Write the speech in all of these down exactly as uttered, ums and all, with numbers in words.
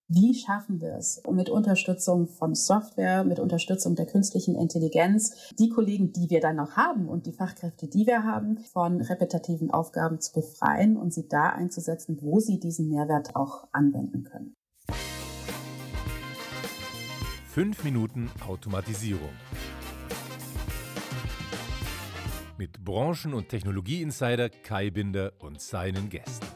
Wie schaffen wir es mit Unterstützung von Software, mit Unterstützung der künstlichen Intelligenz, die Kollegen, die wir dann noch haben und die Fachkräfte, die wir haben, von repetitiven Aufgaben zu befreien und sie da einzusetzen, wo sie diesen Mehrwert auch anwenden können. Fünf Minuten Automatisierung. Mit Branchen- und Technologie-Insider Kai Binder und seinen Gästen.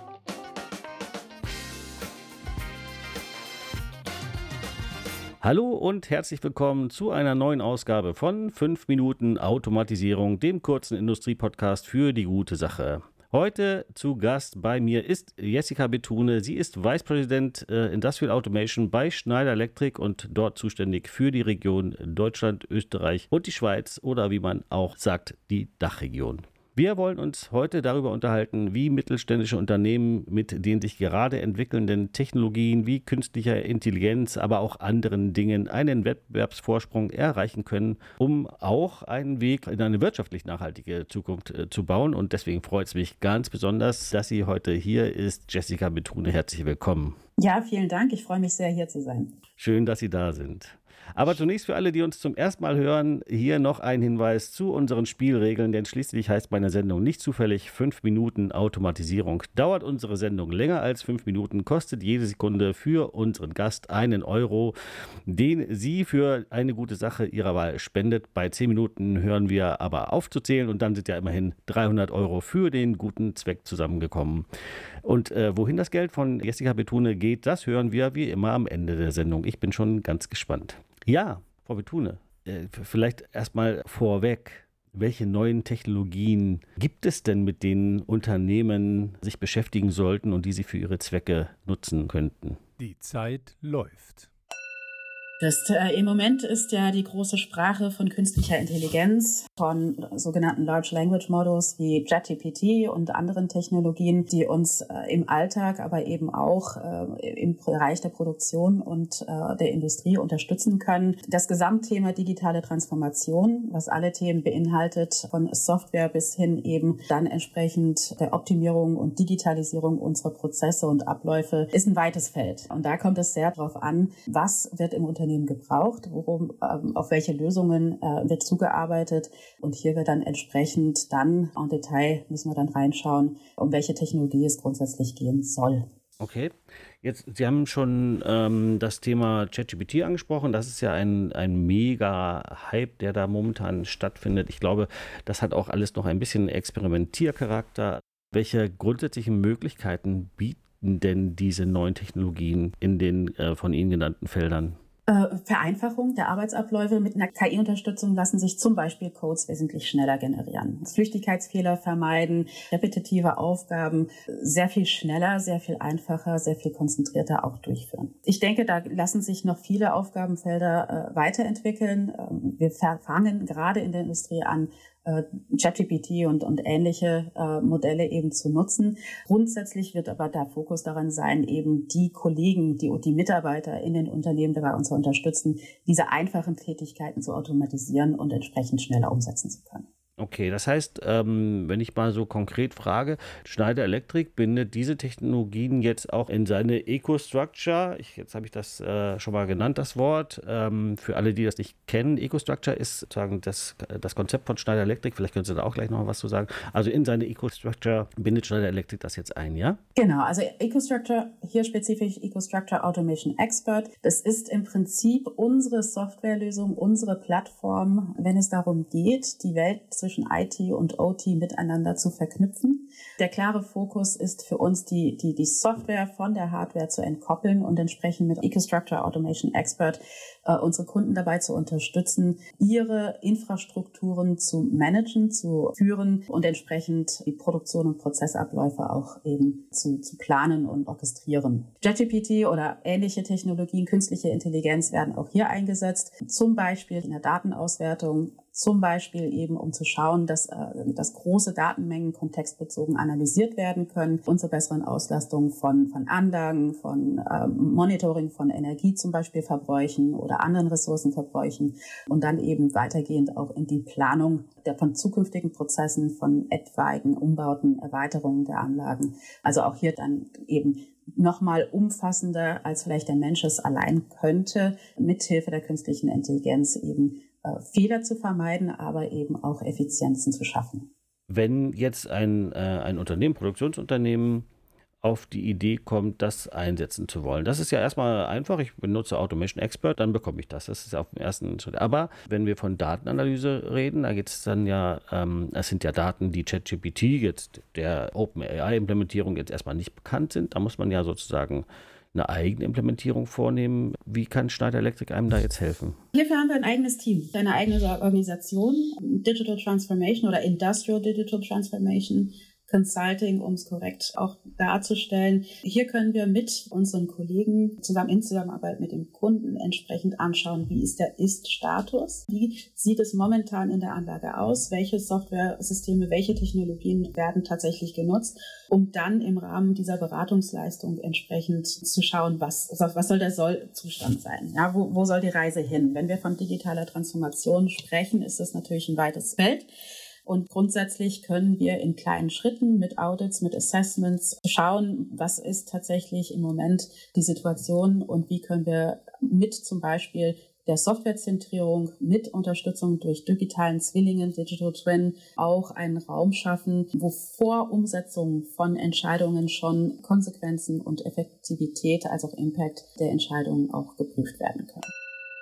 Hallo und herzlich willkommen zu einer neuen Ausgabe von fünf Minuten Automatisierung, dem kurzen Industriepodcast für die gute Sache. Heute zu Gast bei mir ist Jessica Bethune. Sie ist Vice President äh, Industrial Automation bei Schneider Electric und dort zuständig für die Region Deutschland, Österreich und die Schweiz oder wie man auch sagt, die Dachregion. Wir wollen uns heute darüber unterhalten, wie mittelständische Unternehmen mit den sich gerade entwickelnden Technologien wie künstlicher Intelligenz, aber auch anderen Dingen einen Wettbewerbsvorsprung erreichen können, um auch einen Weg in eine wirtschaftlich nachhaltige Zukunft äh, zu bauen. Und deswegen freut es mich ganz besonders, dass sie heute hier ist. Jessica Bethune, herzlich willkommen. Ja, vielen Dank. Ich freue mich sehr, hier zu sein. Schön, dass Sie da sind. Aber zunächst für alle, die uns zum ersten Mal hören, hier noch ein Hinweis zu unseren Spielregeln, denn schließlich heißt meine Sendung nicht zufällig fünf Minuten Automatisierung. Dauert unsere Sendung länger als fünf Minuten, kostet jede Sekunde für unseren Gast einen Euro, den sie für eine gute Sache ihrer Wahl spendet. Bei zehn Minuten hören wir aber auf zu zählen und dann sind ja immerhin dreihundert Euro für den guten Zweck zusammengekommen. Und äh, wohin das Geld von Jessica Bethune geht, das hören wir wie immer am Ende der Sendung. Ich bin schon ganz gespannt. Ja, Frau Bethune, äh, vielleicht erstmal vorweg. Welche neuen Technologien gibt es denn, mit denen Unternehmen sich beschäftigen sollten und die sie für ihre Zwecke nutzen könnten? Die Zeit läuft. Das, äh, im Moment ist ja die große Sprache von künstlicher Intelligenz, von sogenannten Large Language Models wie ChatGPT und anderen Technologien, die uns äh, im Alltag, aber eben auch äh, im Bereich der Produktion und äh, der Industrie unterstützen können. Das Gesamtthema digitale Transformation, was alle Themen beinhaltet, von Software bis hin eben dann entsprechend der Optimierung und Digitalisierung unserer Prozesse und Abläufe, ist ein weites Feld. Und da kommt es sehr darauf an, was wird im Unternehmen gebraucht, worum, ähm, auf welche Lösungen äh, wird zugearbeitet und hier wird dann entsprechend dann en Detail müssen wir dann reinschauen, um welche Technologie es grundsätzlich gehen soll. Okay, jetzt Sie haben schon ähm, das Thema ChatGPT angesprochen. Das ist ja ein, ein Mega-Hype, der da momentan stattfindet. Ich glaube, das hat auch alles noch ein bisschen Experimentiercharakter. Welche grundsätzlichen Möglichkeiten bieten denn diese neuen Technologien in den äh, von Ihnen genannten Feldern? Vereinfachung der Arbeitsabläufe mit einer K I-Unterstützung lassen sich zum Beispiel Codes wesentlich schneller generieren. Flüchtigkeitsfehler vermeiden, repetitive Aufgaben sehr viel schneller, sehr viel einfacher, sehr viel konzentrierter auch durchführen. Ich denke, da lassen sich noch viele Aufgabenfelder äh, weiterentwickeln. Ähm, wir fangen gerade in der Industrie an, ChatGPT und, und ähnliche äh, Modelle eben zu nutzen. Grundsätzlich wird aber der Fokus daran sein, eben die Kollegen, die, die Mitarbeiter in den Unternehmen, die bei uns unterstützen, diese einfachen Tätigkeiten zu automatisieren und entsprechend schneller umsetzen zu können. Okay, das heißt, ähm, wenn ich mal so konkret frage, Schneider Electric bindet diese Technologien jetzt auch in seine EcoStruxure. Ich, jetzt habe ich das äh, schon mal genannt, das Wort. Ähm, für alle, die das nicht kennen, EcoStruxure ist sozusagen das, das Konzept von Schneider Electric. Vielleicht können Sie da auch gleich noch was zu sagen. Also in seine EcoStruxure bindet Schneider Electric das jetzt ein, ja? Genau, also EcoStruxure, hier spezifisch EcoStruxure Automation Expert. Das ist im Prinzip unsere Softwarelösung, unsere Plattform, wenn es darum geht, die Welt zwischen zwischen I T und O T miteinander zu verknüpfen. Der klare Fokus ist für uns, die, die, die Software von der Hardware zu entkoppeln und entsprechend mit EcoStruxure Automation Expert äh, unsere Kunden dabei zu unterstützen, ihre Infrastrukturen zu managen, zu führen und entsprechend die Produktion und Prozessabläufe auch eben zu, zu planen und orchestrieren. ChatGPT oder ähnliche Technologien, künstliche Intelligenz werden auch hier eingesetzt, zum Beispiel in der Datenauswertung, zum Beispiel eben, um zu schauen, dass, äh, dass große Datenmengen kontextbezogen analysiert werden können und zur besseren Auslastung von, von Anlagen, von ähm, Monitoring von Energie zum Beispiel Verbräuchen oder anderen Ressourcenverbräuchen und dann eben weitergehend auch in die Planung der, von zukünftigen Prozessen, von etwaigen Umbauten, Erweiterungen der Anlagen. Also auch hier dann eben nochmal umfassender, als vielleicht der Mensch es allein könnte, mithilfe der künstlichen Intelligenz eben äh, Fehler zu vermeiden, aber eben auch Effizienzen zu schaffen. Wenn jetzt ein, äh, ein Unternehmen, Produktionsunternehmen, auf die Idee kommt, das einsetzen zu wollen. Das ist ja erstmal einfach. Ich benutze Automation Expert, dann bekomme ich das. Das ist auf dem ersten Schritt. Aber wenn wir von Datenanalyse reden, da geht es dann ja, ähm, es sind ja Daten, die ChatGPT jetzt der OpenAI-Implementierung jetzt erstmal nicht bekannt sind. Da muss man ja sozusagen eine eigene Implementierung vornehmen. Wie kann Schneider Electric einem da jetzt helfen? Hierfür haben wir ein eigenes Team, eine eigene Organisation, Digital Transformation oder Industrial Digital Transformation Consulting, um es korrekt auch darzustellen. Hier können wir mit unseren Kollegen zusammen in Zusammenarbeit mit dem Kunden entsprechend anschauen, wie ist der Ist-Status, wie sieht es momentan in der Anlage aus, welche Software-Systeme, welche Technologien werden tatsächlich genutzt, um dann im Rahmen dieser Beratungsleistung entsprechend zu schauen, was, was soll der Soll-Zustand sein, ja, wo, wo soll die Reise hin. Wenn wir von digitaler Transformation sprechen, ist das natürlich ein weites Feld. Und grundsätzlich können wir in kleinen Schritten mit Audits, mit Assessments schauen, was ist tatsächlich im Moment die Situation und wie können wir mit zum Beispiel der Softwarezentrierung, mit Unterstützung durch digitalen Zwillingen, Digital Twin, auch einen Raum schaffen, wo vor Umsetzung von Entscheidungen schon Konsequenzen und Effektivität als auch Impact der Entscheidungen auch geprüft werden können.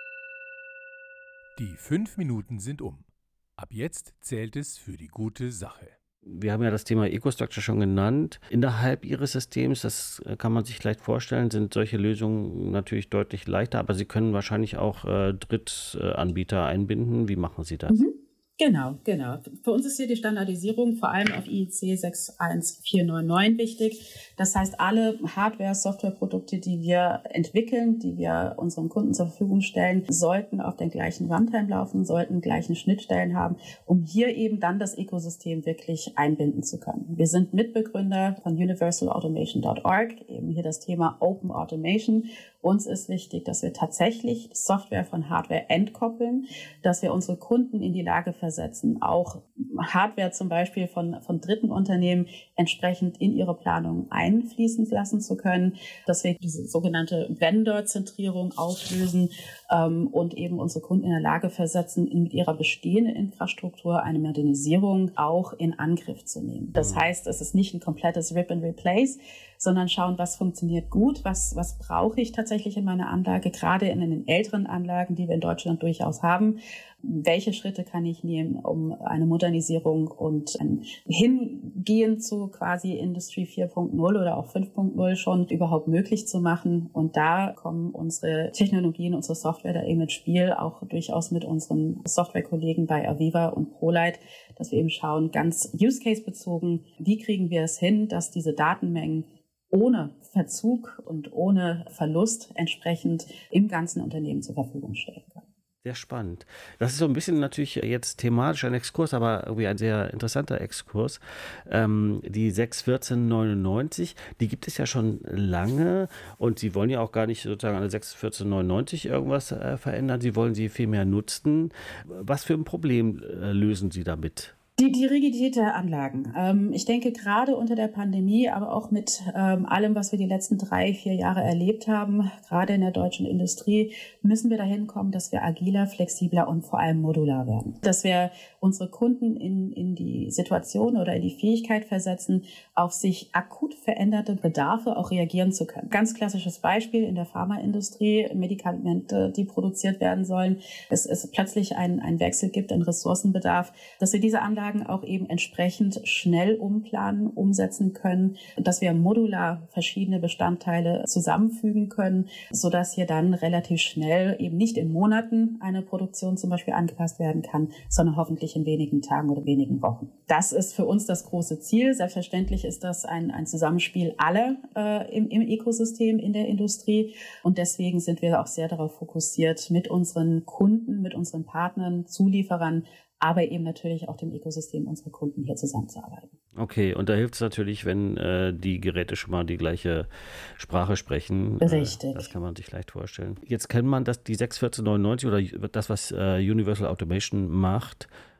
Die fünf Minuten sind um. Ab jetzt zählt es für die gute Sache. Wir haben ja das Thema EcoStruxure schon genannt. Innerhalb Ihres Systems, das kann man sich leicht vorstellen, sind solche Lösungen natürlich deutlich leichter, aber Sie können wahrscheinlich auch äh, Drittanbieter einbinden. Wie machen Sie das? Mhm. Genau, genau. Für uns ist hier die Standardisierung vor allem auf I E C sechs eins vier neun neun wichtig. Das heißt, alle Hardware-, Softwareprodukte, die wir entwickeln, die wir unseren Kunden zur Verfügung stellen, sollten auf der gleichen Runtime laufen, sollten gleichen Schnittstellen haben, um hier eben dann das Ökosystem wirklich einbinden zu können. Wir sind Mitbegründer von universal automation dot org, eben hier das Thema Open Automation. Uns ist wichtig, dass wir tatsächlich Software von Hardware entkoppeln, dass wir unsere Kunden in die Lage versetzen, auch Hardware zum Beispiel von, von dritten Unternehmen entsprechend in ihre Planung einfließen lassen zu können, dass wir diese sogenannte Vendor-Zentrierung auflösen ähm, und eben unsere Kunden in der Lage versetzen, in, mit ihrer bestehenden Infrastruktur eine Modernisierung auch in Angriff zu nehmen. Das heißt, es ist nicht ein komplettes Rip and Replace, sondern schauen, was funktioniert gut, was, was brauche ich tatsächlich in meiner Anlage, gerade in den älteren Anlagen, die wir in Deutschland durchaus haben. Welche Schritte kann ich nehmen, um eine Modernisierung und ein Hingehen zu quasi Industrie vier Punkt null oder auch fünf Punkt null schon überhaupt möglich zu machen? Und da kommen unsere Technologien, unsere Software da eben ins Spiel, auch durchaus mit unseren Softwarekollegen bei Aviva und ProLight, dass wir eben schauen, ganz Use-Case-bezogen, wie kriegen wir es hin, dass diese Datenmengen ohne Verzug und ohne Verlust entsprechend im ganzen Unternehmen zur Verfügung stellen können. Sehr spannend. Das ist so ein bisschen natürlich jetzt thematisch ein Exkurs, aber irgendwie ein sehr interessanter Exkurs. Ähm, die sechs vierzehn neunundneunzig, die gibt es ja schon lange und Sie wollen ja auch gar nicht sozusagen an der sechs vierzehn neunundneunzig irgendwas äh, verändern. Sie wollen sie viel mehr nutzen. Was für ein Problem äh, lösen Sie damit? Die, die Rigidität der Anlagen. Ähm, ich denke, gerade unter der Pandemie, aber auch mit ähm, allem, was wir die letzten drei, vier Jahre erlebt haben, gerade in der deutschen Industrie, müssen wir dahin kommen, dass wir agiler, flexibler und vor allem modular werden. Dass wir unsere Kunden in, in die Situation oder in die Fähigkeit versetzen, auf sich akut veränderte Bedarfe auch reagieren zu können. Ganz klassisches Beispiel in der Pharmaindustrie, Medikamente, die produziert werden sollen, es, es plötzlich einen, einen Wechsel gibt, einen Ressourcenbedarf, dass wir diese Anlagen auch eben entsprechend schnell umplanen, umsetzen können, dass wir modular verschiedene Bestandteile zusammenfügen können, sodass hier dann relativ schnell eben nicht in Monaten eine Produktion zum Beispiel angepasst werden kann, sondern hoffentlich in wenigen Tagen oder wenigen Wochen. Das ist für uns das große Ziel. Selbstverständlich ist das ein, ein Zusammenspiel aller äh, im, im Ökosystem, in der Industrie und deswegen sind wir auch sehr darauf fokussiert, mit unseren Kunden, mit unseren Partnern, Zulieferern, aber eben natürlich auch dem Ökosystem unserer Kunden hier zusammenzuarbeiten. Okay, und da hilft es natürlich, wenn äh, die Geräte schon mal die gleiche Sprache sprechen. Richtig. Äh, das kann man sich leicht vorstellen. Jetzt kennt man das, die sechs vierzehn neunundneunzig oder das, was äh, Universal Automation macht,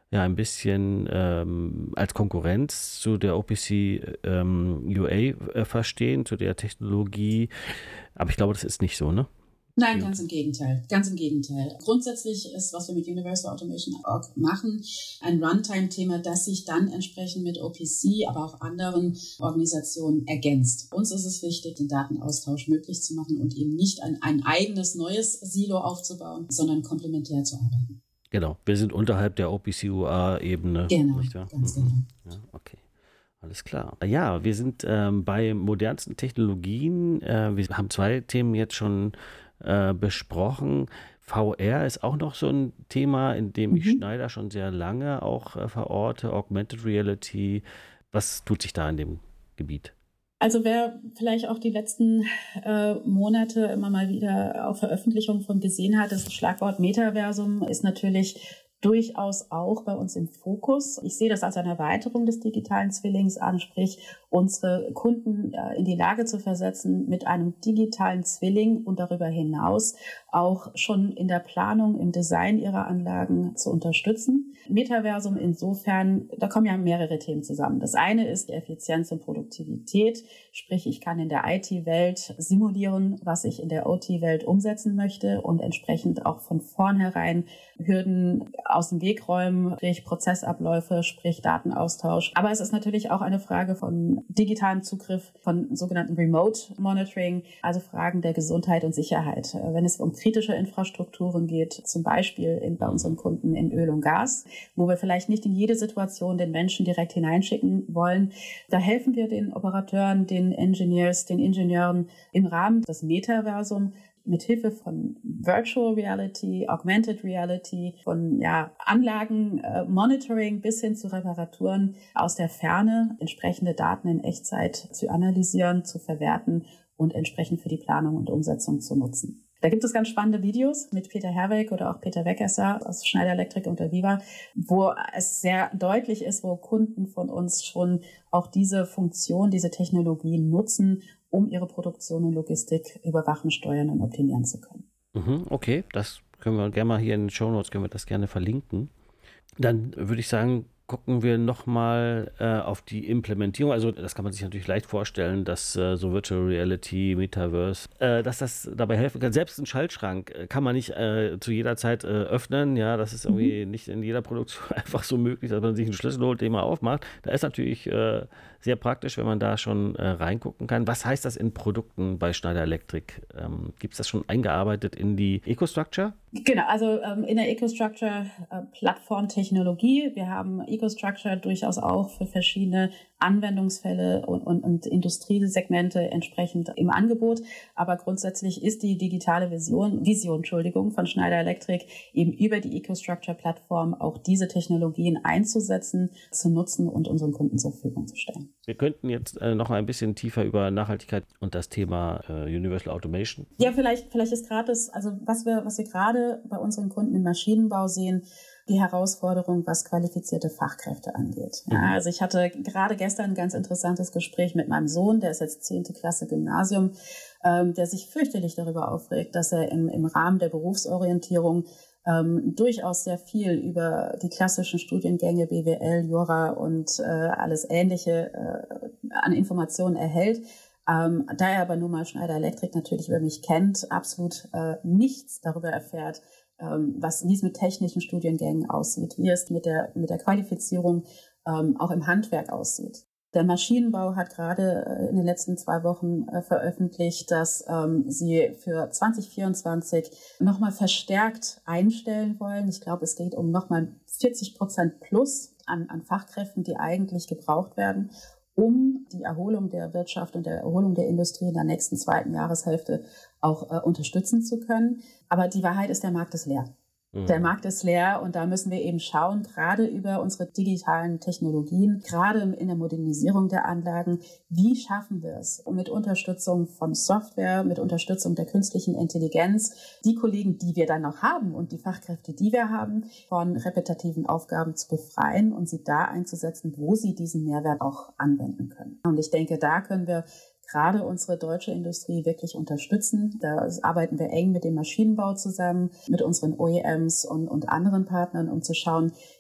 ja ein bisschen ähm, als Konkurrenz zu der O P C ähm, U A äh, verstehen, zu der Technologie. Aber ich glaube, das ist nicht so, ne? Nein, ganz im Gegenteil. Ganz im Gegenteil. Grundsätzlich ist, was wir mit Universal Automation Punkt org machen, ein Runtime-Thema, das sich dann entsprechend mit O P C, aber auch anderen Organisationen ergänzt. Uns ist es wichtig, den Datenaustausch möglich zu machen und eben nicht ein, ein eigenes neues Silo aufzubauen, sondern komplementär zu arbeiten. Genau, wir sind unterhalb der O P C U A-Ebene. Genau, nicht wahr? ganz Mhm. genau. Ja, okay. Alles klar. Ja, wir sind ähm, bei modernsten Technologien. Äh, wir haben zwei Themen jetzt schon äh, besprochen. V R ist auch noch so ein Thema, in dem ich Mhm. Schneider schon sehr lange auch äh, verorte. Augmented Reality. Was tut sich da in dem Gebiet? Also wer vielleicht auch die letzten äh, Monate immer mal wieder auf Veröffentlichungen von gesehen hat, das Schlagwort Metaversum ist natürlich durchaus auch bei uns im Fokus. Ich sehe das als eine Erweiterung des digitalen Zwillings an, sprich unsere Kunden äh, in die Lage zu versetzen, mit einem digitalen Zwilling und darüber hinaus auch schon in der Planung, im Design ihrer Anlagen zu unterstützen. Metaversum insofern, da kommen ja mehrere Themen zusammen. Das eine ist die Effizienz und Produktivität, sprich ich kann in der I T-Welt simulieren, was ich in der O T-Welt umsetzen möchte und entsprechend auch von vornherein Hürden aus dem Weg räumen, sprich Prozessabläufe, sprich Datenaustausch. Aber es ist natürlich auch eine Frage von digitalem Zugriff, von sogenannten Remote Monitoring, also Fragen der Gesundheit und Sicherheit. Wenn es um kritische Infrastrukturen geht, zum Beispiel in, bei unseren Kunden in Öl und Gas, wo wir vielleicht nicht in jede Situation den Menschen direkt hineinschicken wollen, da helfen wir den Operateuren, den Engineers, den Ingenieuren im Rahmen des Metaversum mit Hilfe von Virtual Reality, Augmented Reality, von ja, Anlagen, äh, Monitoring bis hin zu Reparaturen aus der Ferne entsprechende Daten in Echtzeit zu analysieren, zu verwerten und entsprechend für die Planung und Umsetzung zu nutzen. Da gibt es ganz spannende Videos mit Peter Herweg oder auch Peter Weckesser aus Schneider Electric und der Viva, wo es sehr deutlich ist, wo Kunden von uns schon auch diese Funktion, diese Technologie nutzen, um ihre Produktion und Logistik überwachen, steuern und optimieren zu können. Mhm, okay, das können wir gerne mal hier in den Shownotes, können wir das gerne verlinken. Dann würde ich sagen, gucken wir nochmal äh, auf die Implementierung. Also das kann man sich natürlich leicht vorstellen, dass äh, so Virtual Reality, Metaverse, äh, dass das dabei helfen kann. Selbst einen Schaltschrank äh, kann man nicht äh, zu jeder Zeit äh, öffnen. Ja, das ist irgendwie mhm. nicht in jeder Produktion einfach so möglich, dass man sich einen Schlüssel holt, den man aufmacht. Da ist natürlich äh, sehr praktisch, wenn man da schon äh, reingucken kann. Was heißt das in Produkten bei Schneider Electric? Ähm, Gibt es das schon eingearbeitet in die EcoStruxure? Genau, also ähm, in der EcoStruxure äh, Plattformtechnologie. Wir haben EcoStruxure durchaus auch für verschiedene Anwendungsfälle und, und, und Industriesegmente entsprechend im Angebot. Aber grundsätzlich ist die digitale Vision, Vision, Entschuldigung, von Schneider Electric eben über die EcoStruxure-Plattform auch diese Technologien einzusetzen, zu nutzen und unseren Kunden zur Verfügung zu stellen. Wir könnten jetzt äh, noch ein bisschen tiefer über Nachhaltigkeit und das Thema äh, Universal Automation. Ja, vielleicht, vielleicht ist gerade das, also was wir, was wir gerade bei unseren Kunden im Maschinenbau sehen, die Herausforderung, was qualifizierte Fachkräfte angeht. Ja, also ich hatte gerade gestern ein ganz interessantes Gespräch mit meinem Sohn, der ist jetzt zehnte Klasse Gymnasium, ähm, der sich fürchterlich darüber aufregt, dass er im, im Rahmen der Berufsorientierung ähm, durchaus sehr viel über die klassischen Studiengänge B W L, Jura und äh, alles Ähnliche äh, an Informationen erhält. Ähm, da er aber nun mal Schneider Electric natürlich über mich kennt, absolut äh, nichts darüber erfährt, ähm, was, wie es mit technischen Studiengängen aussieht, wie es mit der, mit der Qualifizierung ähm, auch im Handwerk aussieht. Der Maschinenbau hat gerade äh, in den letzten zwei Wochen äh, veröffentlicht, dass ähm, sie für zwanzig vierundzwanzig nochmal verstärkt einstellen wollen. Ich glaube, es geht um nochmal vierzig Prozent plus an, an Fachkräften, die eigentlich gebraucht werden, um die Erholung der Wirtschaft und der Erholung der Industrie in der nächsten zweiten Jahreshälfte auch äh, unterstützen zu können. Aber die Wahrheit ist, der Markt ist leer. Mhm. Der Markt ist leer und da müssen wir eben schauen, gerade über unsere digitalen Technologien, gerade in der Modernisierung der Anlagen, wie schaffen wir es mit Unterstützung von Software, mit Unterstützung der künstlichen Intelligenz, die Kollegen, die wir dann noch haben und die Fachkräfte, die wir haben, von repetitiven Aufgaben zu befreien und sie da einzusetzen, wo sie diesen Mehrwert auch anwenden können. Und ich denke, da können wir gerade unsere deutsche Industrie wirklich unterstützen. Da arbeiten wir eng mit dem Maschinenbau zusammen, mit unseren O E Ms und, und anderen Partnern, um zu schauen,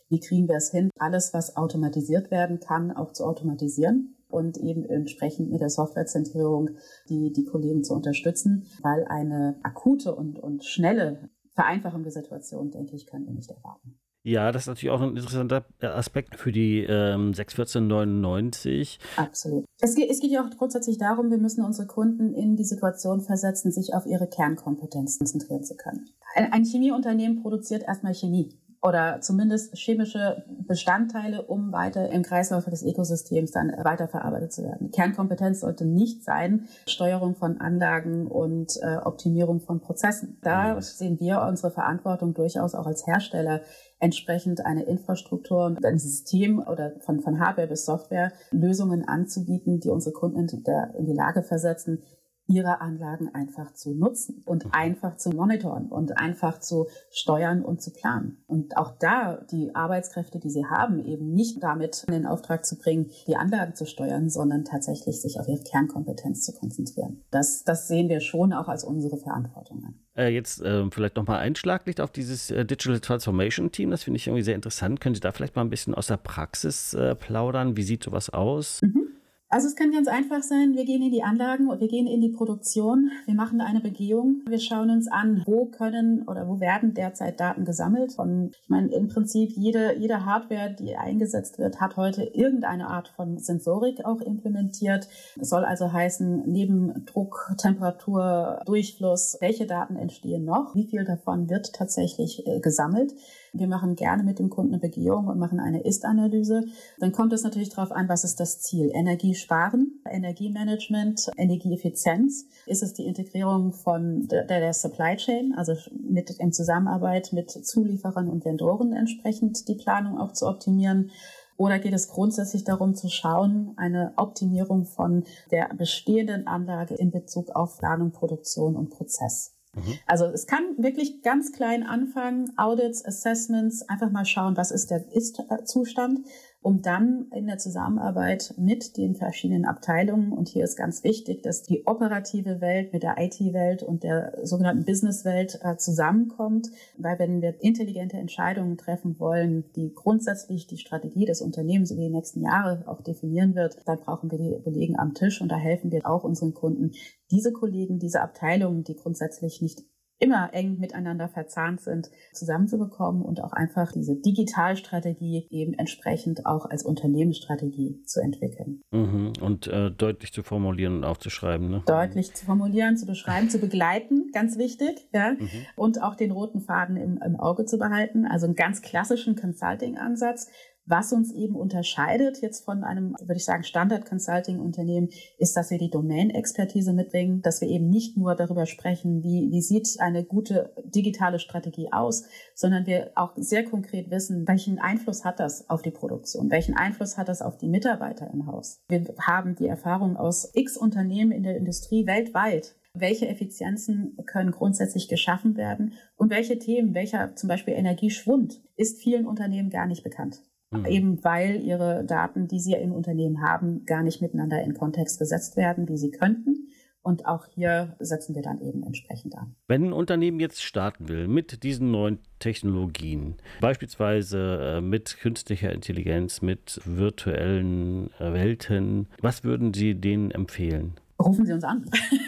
wie kriegen wir es hin, alles, was automatisiert werden kann, auch zu automatisieren und eben entsprechend mit der Softwarezentrierung die, die Kollegen zu unterstützen, weil eine akute und, und schnelle Vereinfachung der Situation, denke ich, können wir nicht erwarten. Ja, das ist natürlich auch ein interessanter Aspekt für die ähm, sechs vierzehn neunundneunzig. Absolut. Es geht, es geht ja auch grundsätzlich darum, wir müssen unsere Kunden in die Situation versetzen, sich auf ihre Kernkompetenz konzentrieren zu können. Ein, ein Chemieunternehmen produziert erstmal Chemie oder zumindest chemische Bestandteile, um weiter im Kreislauf des Ökosystems dann weiterverarbeitet zu werden. Die Kernkompetenz sollte nicht sein, Steuerung von Anlagen und äh, Optimierung von Prozessen. Da sehen wir unsere Verantwortung durchaus auch als Hersteller, entsprechend eine Infrastruktur und ein System oder von, von Hardware bis Software Lösungen anzubieten, die unsere Kunden in, der, in die Lage versetzen, ihre Anlagen einfach zu nutzen und einfach zu monitoren und einfach zu steuern und zu planen. Und auch da die Arbeitskräfte, die sie haben, eben nicht damit in den Auftrag zu bringen, die Anlagen zu steuern, sondern tatsächlich sich auf ihre Kernkompetenz zu konzentrieren. Das, das sehen wir schon auch als unsere Verantwortung an. Äh, jetzt äh, vielleicht nochmal ein Schlaglicht auf dieses äh, Digital Transformation Team. Das finde ich irgendwie sehr interessant. Können Sie da vielleicht mal ein bisschen aus der Praxis äh, plaudern? Wie sieht sowas aus? Mhm. Also es kann ganz einfach sein, wir gehen in die Anlagen und wir gehen in die Produktion, wir machen eine Begehung, wir schauen uns an, wo können oder wo werden derzeit Daten gesammelt. Und ich meine, im Prinzip jede, jede Hardware, die eingesetzt wird, hat heute irgendeine Art von Sensorik auch implementiert. Das soll also heißen, neben Druck, Temperatur, Durchfluss, welche Daten entstehen noch, wie viel davon wird tatsächlich äh, gesammelt. Wir machen gerne mit dem Kunden eine Begehung und machen eine Ist-Analyse. Dann kommt es natürlich darauf an, was ist das Ziel? Energiesparen, Energiemanagement, Energieeffizienz. Ist es die Integrierung von der, der Supply Chain, also mit in Zusammenarbeit mit Zulieferern und Vendoren entsprechend die Planung auch zu optimieren? Oder geht es grundsätzlich darum zu schauen, eine Optimierung von der bestehenden Anlage in Bezug auf Planung, Produktion und Prozess? Also es kann wirklich ganz klein anfangen, Audits, Assessments, einfach mal schauen, was ist der Ist-Zustand, um dann in der Zusammenarbeit mit den verschiedenen Abteilungen, und hier ist ganz wichtig, dass die operative Welt mit der I T-Welt und der sogenannten Business-Welt äh, zusammenkommt, weil wenn wir intelligente Entscheidungen treffen wollen, die grundsätzlich die Strategie des Unternehmens über die nächsten Jahre auch definieren wird, dann brauchen wir die Kollegen am Tisch und da helfen wir auch unseren Kunden, diese Kollegen, diese Abteilungen, die grundsätzlich nicht immer eng miteinander verzahnt sind, zusammenzubekommen und auch einfach diese Digitalstrategie eben entsprechend auch als Unternehmensstrategie zu entwickeln. Mhm. Und äh, deutlich zu formulieren und aufzuschreiben. Ne? Deutlich zu formulieren, zu beschreiben, zu begleiten, ganz wichtig, ja, Mhm. und auch den roten Faden im, im Auge zu behalten. Also einen ganz klassischen Consulting-Ansatz. Was uns eben unterscheidet jetzt von einem, würde ich sagen, Standard-Consulting-Unternehmen, ist, dass wir die Domain-Expertise mitbringen, dass wir eben nicht nur darüber sprechen, wie, wie sieht eine gute digitale Strategie aus, sondern wir auch sehr konkret wissen, welchen Einfluss hat das auf die Produktion, welchen Einfluss hat das auf die Mitarbeiter im Haus. Wir haben die Erfahrung aus x Unternehmen in der Industrie weltweit. Welche Effizienzen können grundsätzlich geschaffen werden und welche Themen, welcher zum Beispiel Energieschwund, ist vielen Unternehmen gar nicht bekannt. Mhm. Eben weil ihre Daten, die sie im Unternehmen haben, gar nicht miteinander in Kontext gesetzt werden, wie sie könnten. Und auch hier setzen wir dann eben entsprechend an. Wenn ein Unternehmen jetzt starten will mit diesen neuen Technologien, beispielsweise äh, mit künstlicher Intelligenz, mit virtuellen äh, Welten, was würden Sie denen empfehlen? Rufen Sie uns an.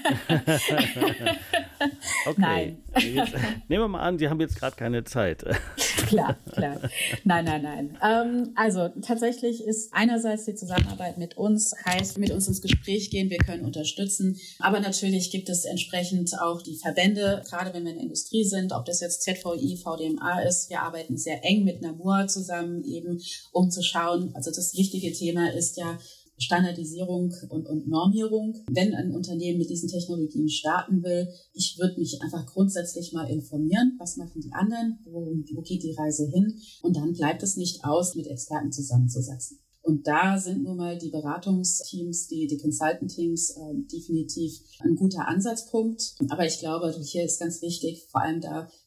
Okay. Nein. Jetzt, nehmen wir mal an, Sie haben jetzt gerade keine Zeit. Klar, klar. Nein, nein, nein. Ähm, also tatsächlich ist einerseits die Zusammenarbeit mit uns, heißt mit uns ins Gespräch gehen, wir können unterstützen. Aber natürlich gibt es entsprechend auch die Verbände, gerade wenn wir in der Industrie sind, ob das jetzt Z V I, V D M A ist. Wir arbeiten sehr eng mit Namur zusammen, eben um zu schauen. Also das wichtige Thema ist ja Standardisierung und, und Normierung. Wenn ein Unternehmen mit diesen Technologien starten will, ich würde mich einfach grundsätzlich mal informieren, was machen die anderen, wo, wo geht die Reise hin, und dann bleibt es nicht aus, mit Experten zusammenzusetzen. Und da sind nun mal die Beratungsteams, die, die Consultant-Teams äh, definitiv ein guter Ansatzpunkt. Aber ich glaube, hier ist ganz wichtig, vor allem da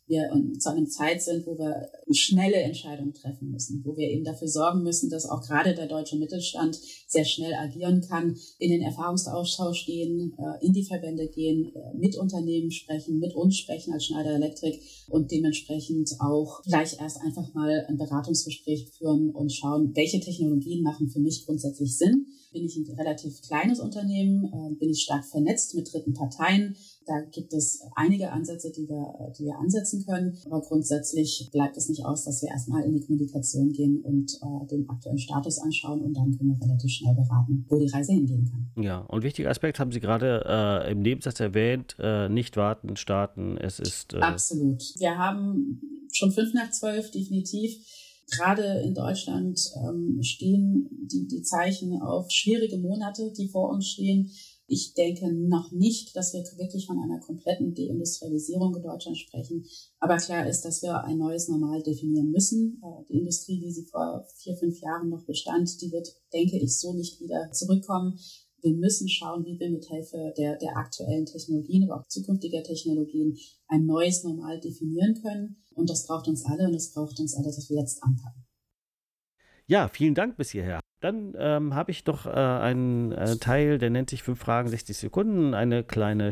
wir zu einem Zeit sind, wo wir schnelle Entscheidungen treffen müssen, wo wir eben dafür sorgen müssen, dass auch gerade der deutsche Mittelstand sehr schnell agieren kann, in den Erfahrungsaustausch gehen, in die Verbände gehen, mit Unternehmen sprechen, mit uns sprechen als Schneider Electric und dementsprechend auch gleich erst einfach mal ein Beratungsgespräch führen und schauen, welche Technologien machen für mich grundsätzlich Sinn. Bin ich ein relativ kleines Unternehmen, bin ich stark vernetzt mit dritten Parteien. Da gibt es einige Ansätze, die wir, die wir ansetzen können. Aber grundsätzlich bleibt es nicht aus, dass wir erstmal in die Kommunikation gehen und äh, den aktuellen Status anschauen und dann können wir relativ schnell beraten, wo die Reise hingehen kann. Ja, und wichtiger Aspekt haben Sie gerade äh, im Nebensatz erwähnt, äh, nicht warten, starten. Es ist... Äh Absolut. Wir haben schon fünf nach zwölf, definitiv. Gerade in Deutschland ähm, stehen die, die Zeichen auf schwierige Monate, die vor uns stehen. Ich denke noch nicht, dass wir wirklich von einer kompletten Deindustrialisierung in Deutschland sprechen. Aber klar ist, dass wir ein neues Normal definieren müssen. Die Industrie, wie sie vor vier, fünf Jahren noch bestand, die wird, denke ich, so nicht wieder zurückkommen. Wir müssen schauen, wie wir mit Hilfe der, der aktuellen Technologien, aber auch zukünftiger Technologien ein neues Normal definieren können. Und das braucht uns alle und es braucht uns alle, dass wir jetzt anpacken. Ja, vielen Dank bis hierher. Dann ähm, habe ich doch äh, einen äh, Teil, der nennt sich fünf Fragen, sechzig Sekunden, eine kleine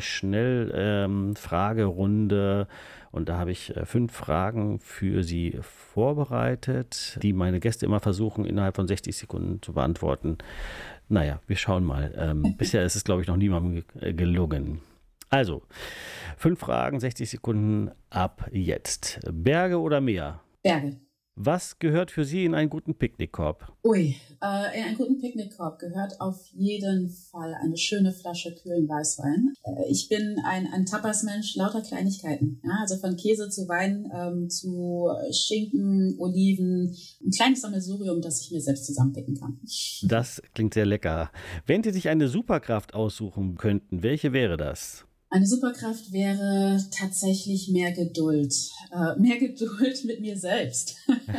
Schnellfragerunde. Ähm, und da habe ich äh, fünf Fragen für Sie vorbereitet, die meine Gäste immer versuchen, innerhalb von sechzig Sekunden zu beantworten. Naja, wir schauen mal. Ähm, bisher ist es, glaube ich, noch niemandem ge- gelungen. Also, fünf Fragen, sechzig Sekunden ab jetzt. Berge oder Meer? Berge. Was gehört für Sie in einen guten Picknickkorb? Ui, äh, in einen guten Picknickkorb gehört auf jeden Fall eine schöne Flasche kühlen Weißwein. Äh, ich bin ein, ein Tapas-Mensch, lauter Kleinigkeiten. Ja, also von Käse zu Wein, ähm, zu Schinken, Oliven, ein kleines Sammelsurium, das ich mir selbst zusammenpicken kann. Das klingt sehr lecker. Wenn Sie sich eine Superkraft aussuchen könnten, welche wäre das? Eine Superkraft wäre tatsächlich mehr Geduld. Äh, mehr Geduld mit mir selbst.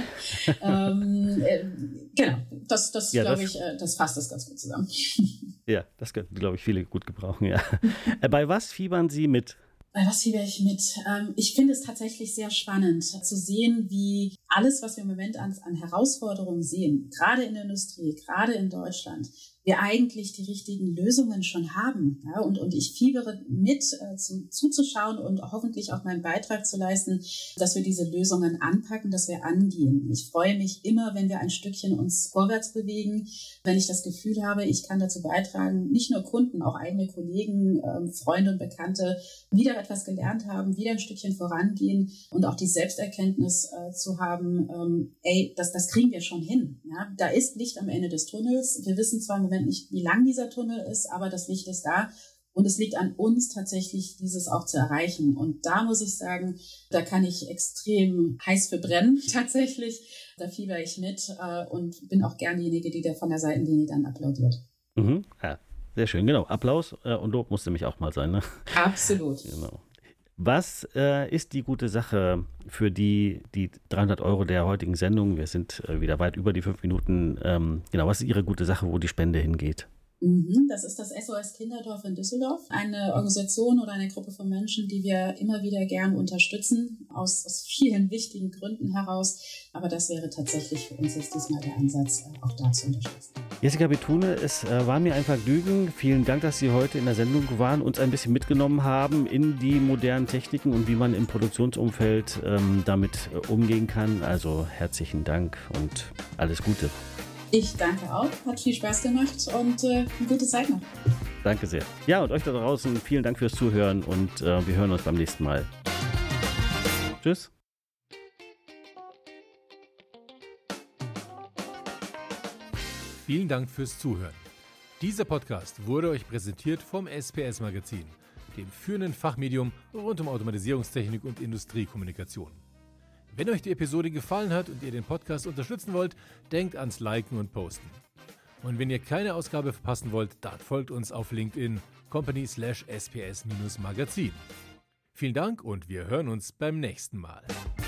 ähm, äh, genau, das, das ja, glaube das, ich, äh, das fasst das ganz gut zusammen. Ja, das könnten, glaube ich, viele gut gebrauchen, ja. äh, bei was fiebern Sie mit? Bei was fieber ich mit? Ähm, ich finde es tatsächlich sehr spannend zu sehen, wie alles, was wir im Moment an, an Herausforderungen sehen, gerade in der Industrie, gerade in Deutschland, wir eigentlich die richtigen Lösungen schon haben. Ja, und, und ich fiebere mit, äh, zu, zuzuschauen und hoffentlich auch meinen Beitrag zu leisten, dass wir diese Lösungen anpacken, dass wir angehen. Ich freue mich immer, wenn wir ein Stückchen uns vorwärts bewegen, wenn ich das Gefühl habe, ich kann dazu beitragen, nicht nur Kunden, auch eigene Kollegen, äh, Freunde und Bekannte wieder etwas gelernt haben, wieder ein Stückchen vorangehen und auch die Selbsterkenntnis äh, zu haben, ähm, ey, das, das kriegen wir schon hin. Ja? Da ist Licht am Ende des Tunnels. Wir wissen zwar im Moment nicht, wie lang dieser Tunnel ist, aber das Licht ist da und es liegt an uns tatsächlich, dieses auch zu erreichen. Und da muss ich sagen, da kann ich extrem heiß für brennen tatsächlich. Da fieber ich mit äh, und bin auch gern diejenige, die da von der Seitenlinie dann applaudiert. Mhm, ja, sehr schön, genau. Applaus äh, und Lob musste mich auch mal sein, ne? Absolut. Genau. Was äh, ist die gute Sache für die, die dreihundert Euro der heutigen Sendung? Wir sind äh, wieder weit über die fünf Minuten. Ähm, genau, was ist Ihre gute Sache, wo die Spende hingeht? Das ist das S O S Kinderdorf in Düsseldorf, eine Organisation oder eine Gruppe von Menschen, die wir immer wieder gern unterstützen, aus, aus vielen wichtigen Gründen heraus. Aber das wäre tatsächlich für uns jetzt diesmal der Ansatz, auch da zu unterstützen. Jessica Bethune, es äh, war mir ein Vergnügen. Vielen Dank, dass Sie heute in der Sendung waren, uns ein bisschen mitgenommen haben in die modernen Techniken und wie man im Produktionsumfeld ähm, damit äh, umgehen kann. Also herzlichen Dank und alles Gute. Ich danke auch, hat viel Spaß gemacht und äh, eine gute Zeit noch. Danke sehr. Ja, und euch da draußen vielen Dank fürs Zuhören und äh, wir hören uns beim nächsten Mal. Tschüss. Vielen Dank fürs Zuhören. Dieser Podcast wurde euch präsentiert vom S P S Magazin, dem führenden Fachmedium rund um Automatisierungstechnik und Industriekommunikation. Wenn euch die Episode gefallen hat und ihr den Podcast unterstützen wollt, denkt ans Liken und Posten. Und wenn ihr keine Ausgabe verpassen wollt, dann folgt uns auf LinkedIn company slash sps-magazin. Vielen Dank und wir hören uns beim nächsten Mal.